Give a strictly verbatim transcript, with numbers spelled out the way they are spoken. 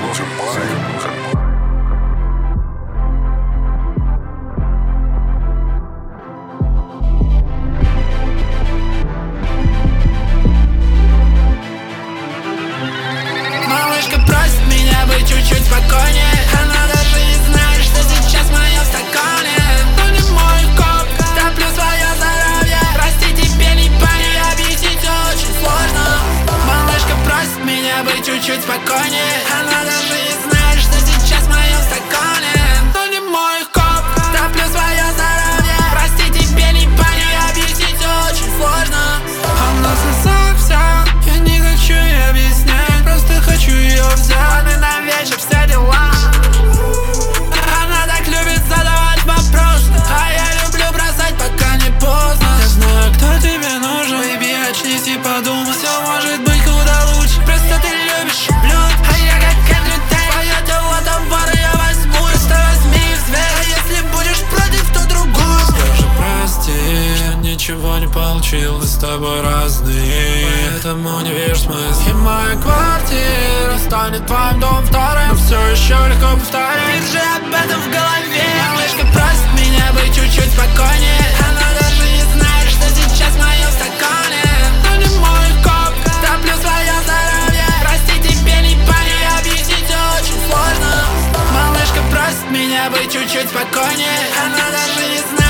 нужен парень. Малышка просит меня быть чуть-чуть спокойнее. Она даже не знает, что сейчас моё в стакане. Но не мой коп, топлю свое здоровье. Прости, тебе не понять, объяснить очень сложно. Малышка просит меня быть чуть-чуть спокойнее. Она даже не знает, что сейчас моё в стакане. Но не мой коп, топлю свое здоровье. Прости, тебе не понять, объяснить очень сложно. Она сосок вся, я не хочу ей объяснять, просто хочу ее взять. Планы на вечер, все дела. Она так любит задавать вопросы, а я люблю бросать, пока не поздно. Я знаю, кто тебе нужен, baby, очнись и подумай. Все может быть куда лучше, просто ты любишь блюд. А я как Эндрю Тейт, твое тело товар, я возьму. Просто возьми и взвесь, а если будешь против, то другую. Скажи прости, я ничего не получил, мы с тобой разные, поэтому не вижу смысла. И моя квартира станет твоим домом вторым, но все еще легко повторить. Держи об этом в голове. Малышка просит меня быть чуть-чуть спокойнее. Она даже не знает, что сейчас моё в стакане. Но не мой коп, топлю свое здоровье. Прости, тебе не понять, объяснить очень сложно. Малышка просит меня быть чуть-чуть спокойнее. Она даже не знает,